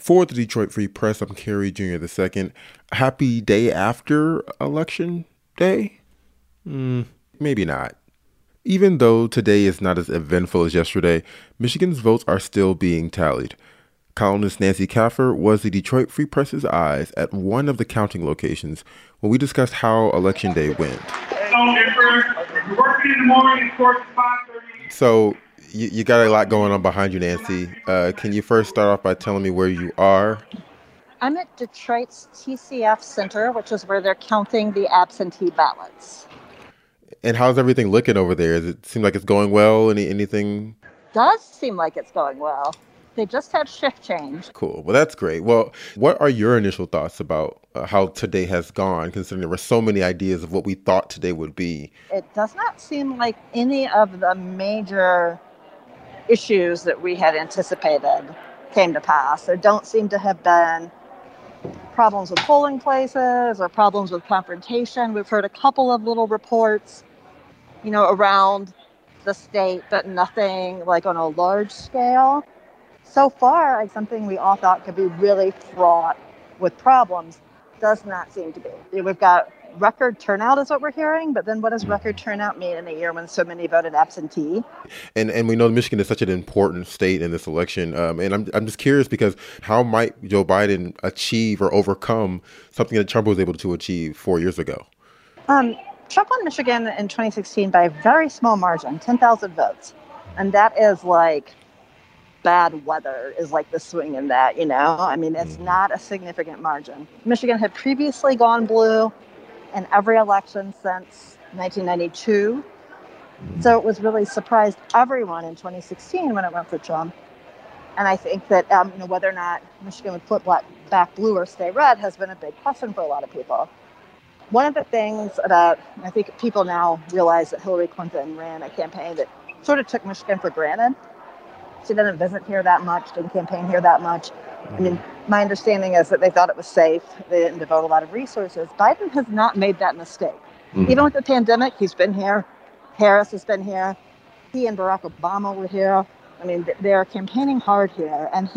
For the Detroit Free Press, I'm Kerry Jr. II. Happy day after Election Day? Maybe not. Even though today is not as eventful as yesterday, Michigan's votes are still being tallied. Columnist Nancy Kaffer was the Detroit Free Press's eyes at one of the counting locations when we discussed how Election Day went. So you got a lot going on behind you, Nancy. Can you first start off by telling me where you are? I'm at Detroit's TCF Center, which is where they're counting the absentee ballots. And how's everything looking over there? Does it seem like it's going well? Anything? Does seem like it's going well. They just had shift change. Cool. Well, that's great. Well, what are your initial thoughts about how today has gone, considering there were so many ideas of what we thought today would be? It does not seem like any of the major issues that we had anticipated came to pass. There don't seem to have been problems with polling places or problems with confrontation. We've heard a couple of little reports, around the state, but nothing like on a large scale. So far, something we all thought could be really fraught with problems does not seem to be. We've got record turnout is what we're hearing, but then what does record turnout mean in a year when so many voted absentee? And we know Michigan is such an important state in this election. And I'm just curious because how might Joe Biden achieve or overcome something that Trump was able to achieve 4 years ago? Trump won Michigan in 2016 by a very small margin, 10,000 votes. And that is like bad weather is like the swing in that, it's not a significant margin. Michigan had previously gone blue in every election since 1992. So it was really surprised everyone in 2016 when it went for Trump. And I think that whether or not Michigan would flip back blue or stay red has been a big question for a lot of people. One of the things that I think people now realize that Hillary Clinton ran a campaign that sort of took Michigan for granted. She didn't visit here that much, didn't campaign here that much. My understanding is that they thought it was safe. They didn't devote a lot of resources. Biden has not made that mistake. Even with the pandemic, he's been here. Harris has been here. He and Barack Obama were here. They're campaigning hard here. And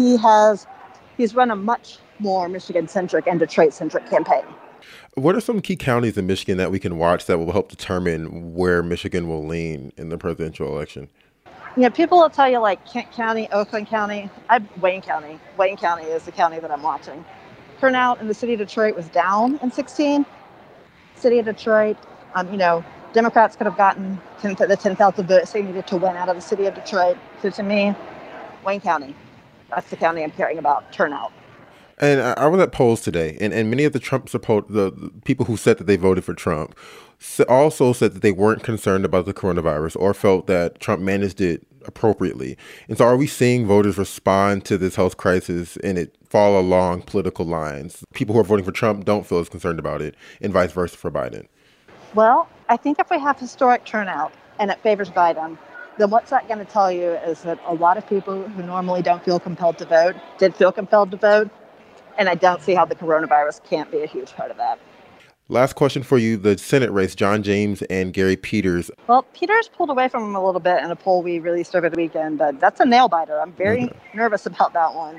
he's run a much more Michigan-centric and Detroit-centric campaign. What are some key counties in Michigan that we can watch that will help determine where Michigan will lean in the presidential election? People will tell you like Kent County, Oakland County, Wayne County. Wayne County is the county that I'm watching. Turnout in the city of Detroit was down in 2016. City of Detroit, Democrats could have gotten the 10,000 votes they needed to win out of the city of Detroit. So to me, Wayne County, that's the county I'm caring about, turnout. And I was at polls today, and many of the people who said that they voted for Trump also said that they weren't concerned about the coronavirus or felt that Trump managed it appropriately. And so are we seeing voters respond to this health crisis and it fall along political lines? People who are voting for Trump don't feel as concerned about it, and vice versa for Biden. Well, I think if we have historic turnout and it favors Biden, then what's that going to tell you is that a lot of people who normally don't feel compelled to vote did feel compelled to vote. And I don't see how the coronavirus can't be a huge part of that. Last question for you, the Senate race, John James and Gary Peters. Well, Peters pulled away from him a little bit in a poll we released over the weekend, but that's a nail biter. I'm very nervous about that one.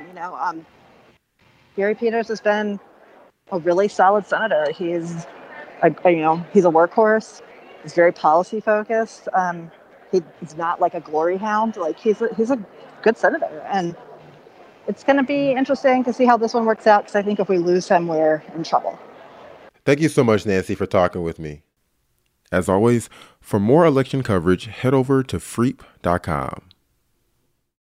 Gary Peters has been a really solid senator. He's a workhorse. He's very policy focused. He's not like a glory hound. Like he's a good senator. And it's going to be interesting to see how this one works out, because I think if we lose him, we're in trouble. Thank you so much, Nancy, for talking with me. As always, for more election coverage, head over to freep.com.